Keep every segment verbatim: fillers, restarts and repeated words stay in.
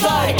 five.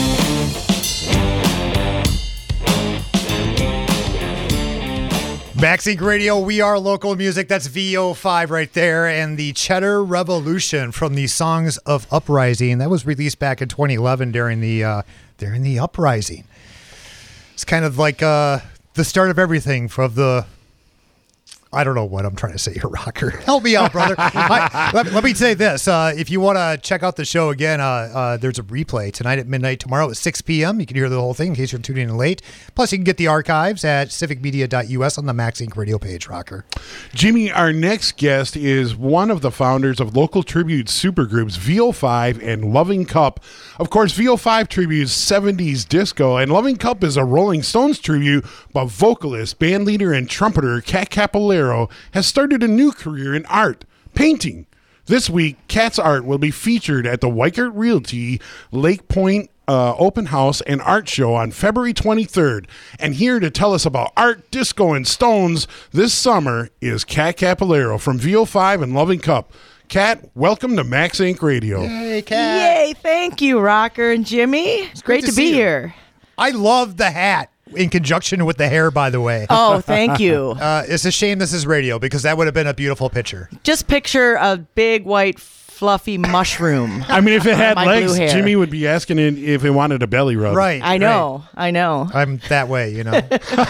Maxink Radio, we are local music. That's V O five right there. And the Cheddar Revolution from the Songs of Uprising. That was released back in twenty eleven during the uh, during the uprising. It's kind of like uh, the start of everything from the... I don't know what I'm trying to say here, Rocker. Help me out, brother. I, let, let me say this. Uh, if you want to check out the show again, uh, uh, there's a replay tonight at midnight, tomorrow at six p.m. You can hear the whole thing in case you're tuning in late. Plus, you can get the archives at civic media dot u s on the Maxink Radio page, Rocker. Jimmy, our next guest is one of the founders of local tribute supergroups V O five and Loving Cup. Of course, V O five tributes seventies disco, and Loving Cup is a Rolling Stones tribute, but vocalist, bandleader, and trumpeter Kat Capillero has started a new career in art, painting. This week, Kat's art will be featured at the Weikert Realty Lake Point uh, Open House and Art Show on February twenty-third. And here to tell us about art, disco, and stones this summer is Kat Capillero from V O five and Loving Cup. Kat, welcome to Maxink Radio. Yay, Kat. Yay, thank you, Rocker and Jimmy. It's great, great to to be see you. here. I love the hat in conjunction with the hair, by the way. Oh, thank you. Uh, it's a shame this is radio because that would have been a beautiful picture. Just picture a big white fluffy mushroom. I mean, if it had My legs, blue hair. Jimmy would be asking it if it wanted a belly rub. Right. I know, I know. I'm that way, you know.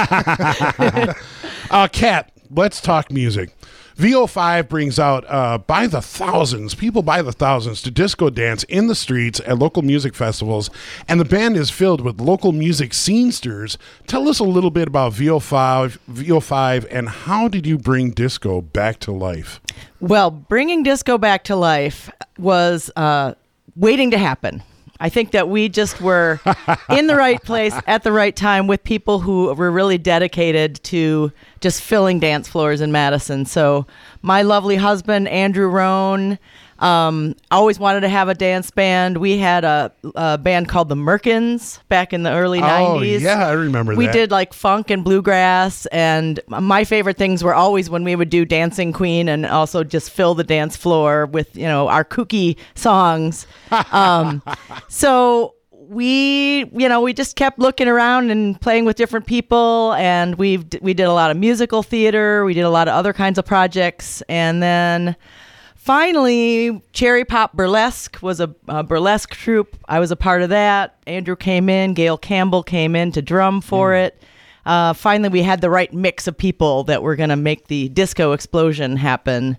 uh, Kat, let's talk music. V O five brings out uh, by the thousands, people by the thousands, to disco dance in the streets at local music festivals, and the band is filled with local music scenesters. Tell us a little bit about V O five, V O five, and how did you bring disco back to life? Well, bringing disco back to life was uh, waiting to happen. I think that we just were in the right place at the right time with people who were really dedicated to just filling dance floors in Madison. So my lovely husband, Andrew Rohn, um, always wanted to have a dance band. We had a, a band called the Merkins back in the early nineties. Oh, yeah, I remember we that. We did like funk and bluegrass, and my favorite things were always when we would do Dancing Queen and also just fill the dance floor with, you know, our kooky songs. Um, so we, you know, we just kept looking around and playing with different people, and we we did a lot of musical theater. We did a lot of other kinds of projects, and then finally, Cherry Pop Burlesque was a, a burlesque troupe. I was a part of that. Andrew came in. Gail Campbell came in to drum for mm. it. Uh, finally, we had the right mix of people that were going to make the disco explosion happen.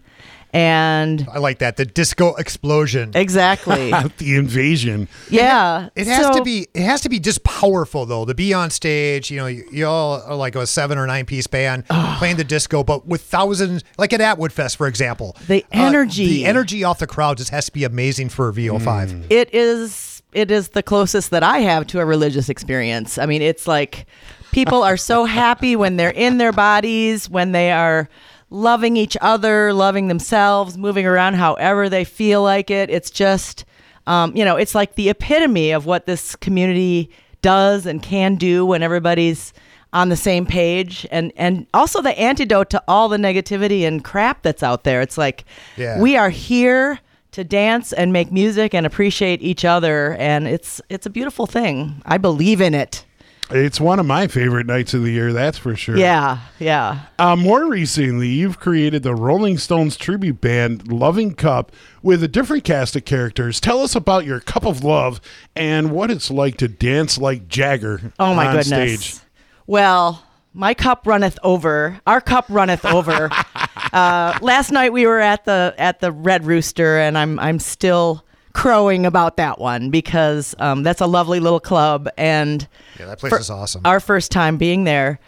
And I like that, the disco explosion. Exactly. The invasion. Yeah. It has so, to be it has to be just powerful though to be on stage. You know, you, you all are like a seven or nine piece band playing the disco, but with thousands, like at Atwood Fest, for example. The energy. Uh, the energy off the crowd just has to be amazing for V O five. Mm. It is it is the closest that I have to a religious experience. I mean, it's like people are so happy when they're in their bodies, when they are loving each other, loving themselves, moving around however they feel like it. It's just, um, you know, it's like the epitome of what this community does and can do when everybody's on the same page. And, and also the antidote to all the negativity and crap that's out there. It's like, yeah. we are here to dance and make music and appreciate each other. And it's, it's a beautiful thing. I believe in it. It's one of my favorite nights of the year, that's for sure. Yeah, yeah. Uh, more recently, you've created the Rolling Stones tribute band Loving Cup with a different cast of characters. Tell us about your Cup of Love and what it's like to dance like Jagger oh my on goodness. stage. Well, my cup runneth over. Our cup runneth over. uh, last night we were at the at the Red Rooster, and I'm I'm still crowing about that one because um, that's a lovely little club, and yeah, that place is awesome. Our first time being there.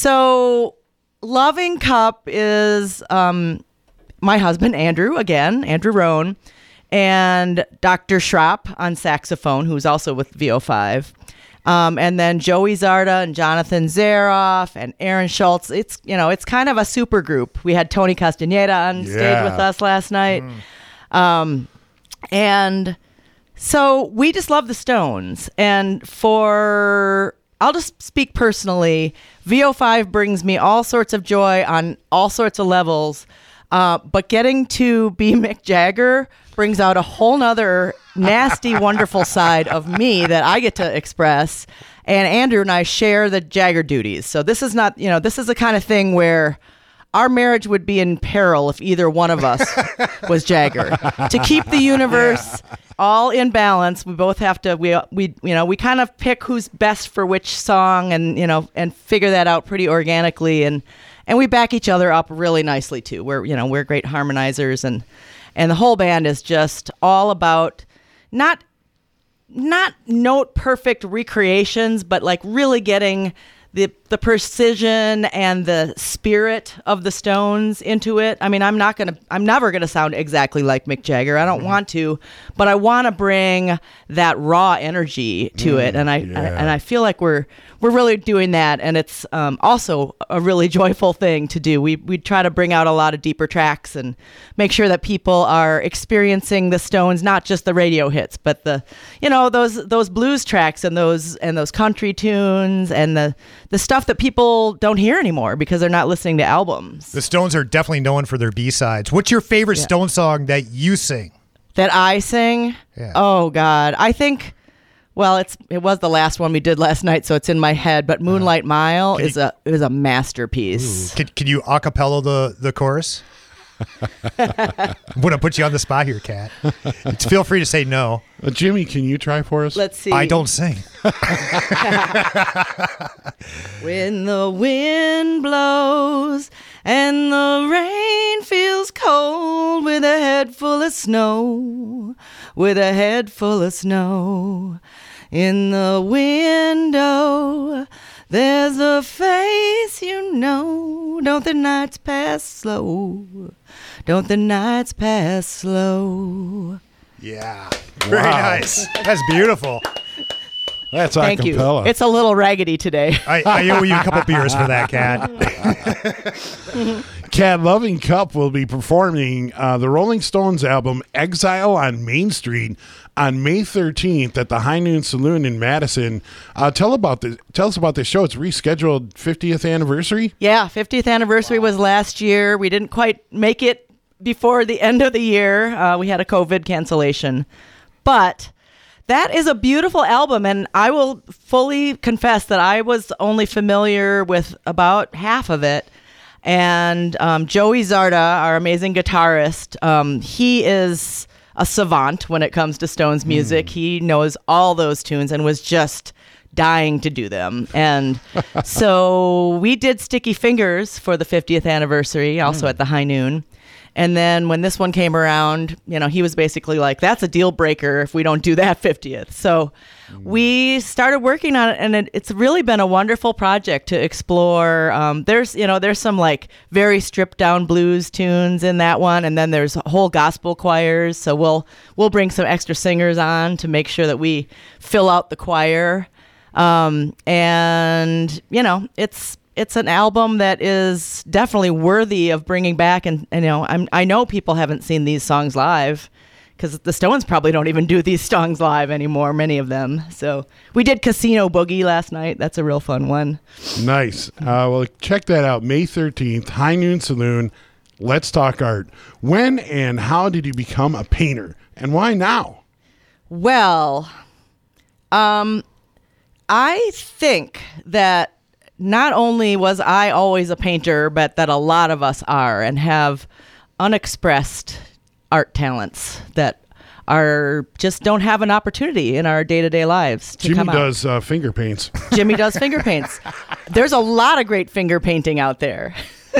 So Loving Cup is um, my husband, Andrew, again, Andrew Rohn, and Doctor Schrapp on saxophone, who's also with V O five. Um, and then Joey Zarda and Jonathan Zaroff and Aaron Schultz. It's, you know, it's kind of a super group. We had Tony Castaneda on Yeah. stage with us last night. Mm. Um, and so we just love the Stones. And for, I'll just speak personally, V O five brings me all sorts of joy on all sorts of levels. Uh, but getting to be Mick Jagger brings out a whole nother nasty, wonderful side of me that I get to express. And Andrew and I share the Jagger duties. So this is not, you know, this is the kind of thing where our marriage would be in peril if either one of us was Jagger. To keep the universe yeah. all in balance, we both have to, we, we, you know, we kind of pick who's best for which song and, you know, and figure that out pretty organically. And, and we back each other up really nicely too. We're, you know, we're great harmonizers, and, and the whole band is just all about not, not note perfect recreations, but like really getting the the precision and the spirit of the Stones into it. I mean, I'm not going to, I'm never going to sound exactly like Mick Jagger. I don't mm. want to, but I want to bring that raw energy to mm, it. And I, yeah. I, and I feel like we're, we're really doing that. And it's um, also a really joyful thing to do. We, we try to bring out a lot of deeper tracks and make sure that people are experiencing the Stones, not just the radio hits, but the, you know, those, those blues tracks and those, and those country tunes and the, the stuff that people don't hear anymore because they're not listening to albums. The Stones are definitely known for their B-sides. What's your favorite yeah. Stone song that you sing? That I sing? Yeah. Oh, God. I think, well, it's it was the last one we did last night, so it's in my head, but Moonlight uh, Mile is you, a is a masterpiece. Can, can you a cappella the, the chorus? I'm going to put you on the spot here, Kat. Feel free to say no. Uh, Jimmy, can you try for us? Let's see. I don't sing. When the wind blows and the rain feels cold, with a head full of snow, with a head full of snow, in the window there's a face you know. Don't the nights pass slow? Don't the nights pass slow? Yeah. Very wow. nice. That's beautiful. That's Thank acapella. You. It's a little raggedy today. I, I owe you a couple beers for that, Kat. Kat, Loving Cup will be performing uh, the Rolling Stones album Exile on Main Street on May thirteenth at the High Noon Saloon in Madison. Uh, tell about this. Tell us about this show. It's rescheduled fiftieth anniversary. Yeah, fiftieth anniversary wow. was last year. We didn't quite make it before the end of the year. Uh, we had a COVID cancellation, but that is a beautiful album, and I will fully confess that I was only familiar with about half of it. And um, Joey Zarda, our amazing guitarist, um, he is a savant when it comes to Stones music. Mm. He knows all those tunes and was just dying to do them. And so we did Sticky Fingers for the fiftieth anniversary, also mm. at the High Noon. And then when this one came around, you know, he was basically like, that's a deal breaker if we don't do that fiftieth. So mm. we started working on it, and it, it's really been a wonderful project to explore. Um, there's, you know, there's some like very stripped down blues tunes in that one. And then there's whole gospel choirs. So we'll, we'll bring some extra singers on to make sure that we fill out the choir. Um, and, you know, it's, It's an album that is definitely worthy of bringing back, and, and you know, I'm, I know people haven't seen these songs live because the Stones probably don't even do these songs live anymore, many of them. So we did Casino Boogie last night. That's a real fun one. Nice. Uh, well, check that out. May thirteenth, High Noon Saloon. Let's talk art. When and how did you become a painter, and why now? Well, um, I think that not only was I always a painter, but that a lot of us are and have unexpressed art talents that are just don't have an opportunity in our day-to-day lives to Jimmy come out. does uh, finger paints. Jimmy does finger paints. There's a lot of great finger painting out there.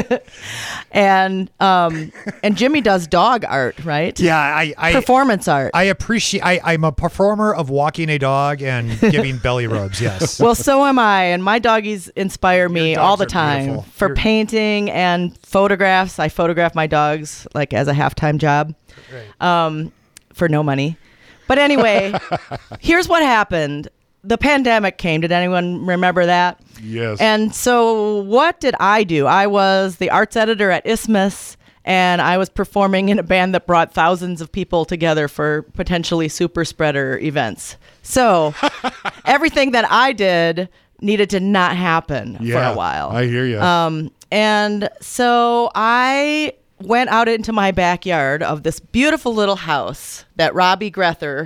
and um, and Jimmy does dog art, right? Yeah, I, I performance art. I appreciate. I, I'm a performer of walking a dog and giving belly rubs. Yes. Well, so am I, and my doggies inspire me all the time beautiful. for You're... painting and photographs. I photograph my dogs like as a half-time job, right. um, for no money. But anyway, here's what happened. The pandemic came. Did anyone remember that? Yes. And so what did I do? I was the arts editor at Isthmus, and I was performing in a band that brought thousands of people together for potentially super spreader events. So everything that I did needed to not happen yeah, for a while. I hear you. Um, and so I went out into my backyard of this beautiful little house that Robbie Grether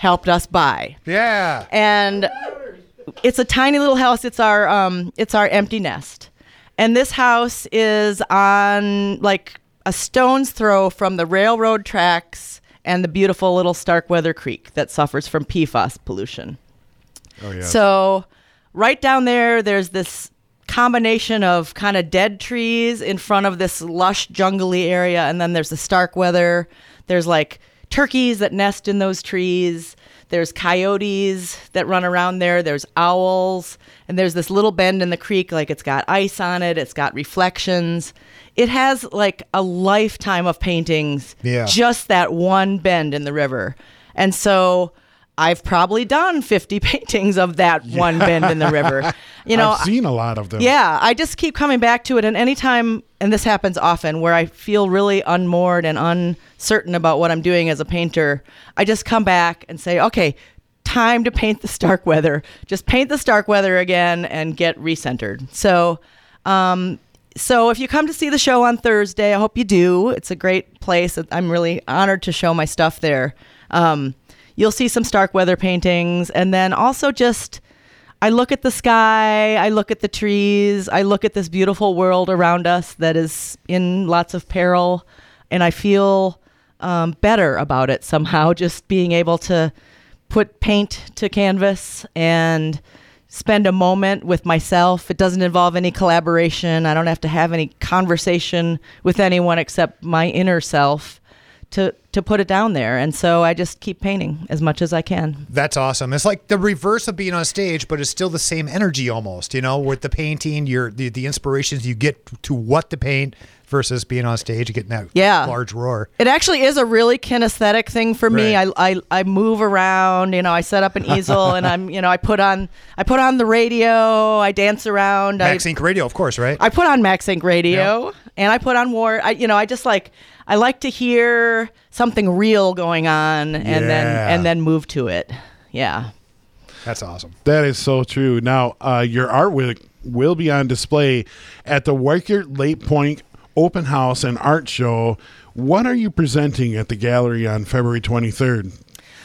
helped us buy. Yeah. And it's a tiny little house. It's our um, it's our empty nest. And this house is on like a stone's throw from the railroad tracks and the beautiful little Starkweather Creek that suffers from P FAS pollution. Oh, yeah. So right down there, there's this combination of kind of dead trees in front of this lush jungly area. And then there's the Starkweather. There's like turkeys that nest in those trees. There's coyotes that run around there. There's owls. And there's this little bend in the creek, like it's got ice on it. It's got reflections. It has like a lifetime of paintings, Yeah. just that one bend in the river. And so I've probably done fifty paintings of that one bend in the river. You know, I've seen a lot of them. yeah, I just keep coming back to it. And anytime, and this happens often, where I feel really unmoored and uncertain about what I'm doing as a painter, I just come back and say, okay, time to paint the Starkweather. Just paint the Starkweather again and get recentered. So, um, so if you come to see the show on Thursday, I hope you do. It's a great place. I'm really honored to show my stuff there. Um, you'll see some Starkweather paintings, and then also just I look at the sky, I look at the trees, I look at this beautiful world around us that is in lots of peril, and I feel um, better about it somehow, just being able to put paint to canvas and spend a moment with myself. It doesn't involve any collaboration. I don't have to have any conversation with anyone except my inner self to to put it down there. And so I just keep painting as much as I can. That's awesome. It's like the reverse of being on stage, but it's still the same energy almost, you know, with the painting, your the, the inspirations you get to what to paint versus being on stage and getting that Yeah. large roar. It actually is a really kinesthetic thing for me. Right. I, I I move around, you know, I set up an easel and I'm, you know, I put on I put on the radio, I dance around. Max I, Inc Radio, of course, right? I put on Max Inc Radio and I put on War. I, you know, I just like I like to hear something real going on and then Yeah. and then move to it. Yeah. That's awesome. That is so true. Now, uh, your art will, will be on display at the Weikert Lake Point Open House and Art Show. What are you presenting at the gallery on February twenty-third?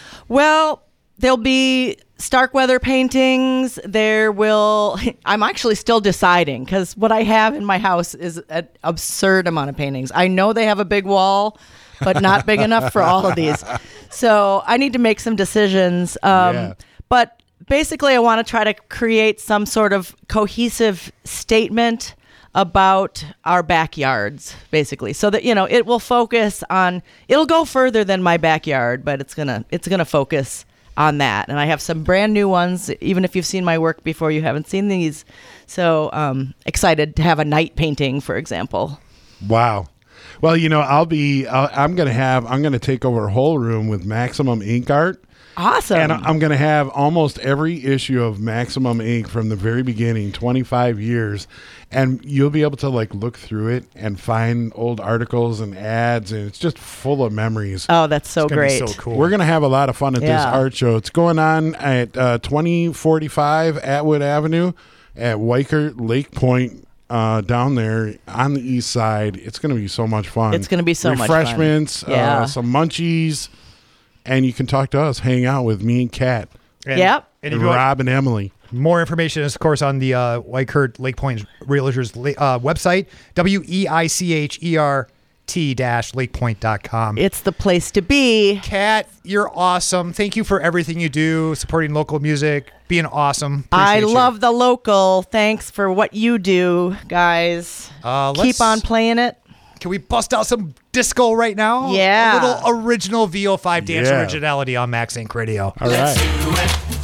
Well, there'll be Starkweather paintings. There will, I'm actually still deciding because what I have in my house is an absurd amount of paintings. I know they have a big wall, but not big enough for all of these. So I need to make some decisions. Um, Yeah. But basically, I want to try to create some sort of cohesive statement about our backyards, basically, so that, you know, it will focus on, it'll go further than my backyard, but it's gonna it's gonna focus on that. And I have some brand new ones. Even if you've seen my work before, you haven't seen these. So um, excited to have a night painting, for example. Wow. Well, you know, I'll be, I'll, I'm going to have, I'm going to take over a whole room with Maximum Ink Art. Awesome. And I'm going to have almost every issue of Maximum Ink from the very beginning, twenty-five years. And you'll be able to like look through it and find old articles and ads. And it's just full of memories. Oh, that's so It's gonna be great. so cool. We're going to have a lot of fun at this Yeah. art show. It's going on at uh, twenty forty-five Atwood Avenue at Weikert Lake Point. Uh, down there on the east side. It's going to be so much fun. It's gonna be so much fun. Refreshments, Yeah. uh, some munchies, and you can talk to us, hang out with me and Kat, And, Yep. And and if you want Rob and Emily. more information is, of course, on the uh, Weikert Lake Point Realtors uh, website, W E I C H E R T dash lakepoint dot com. It's the place to be. Kat, you're awesome. Thank you for everything you do, supporting local music, being awesome. I Appreciate you. love the local. Thanks for what you do, guys. Uh, let's- Keep on playing it. Can we bust out some disco right now? Yeah. A little original V O five dance Yeah. originality on Max Inc Radio. All right.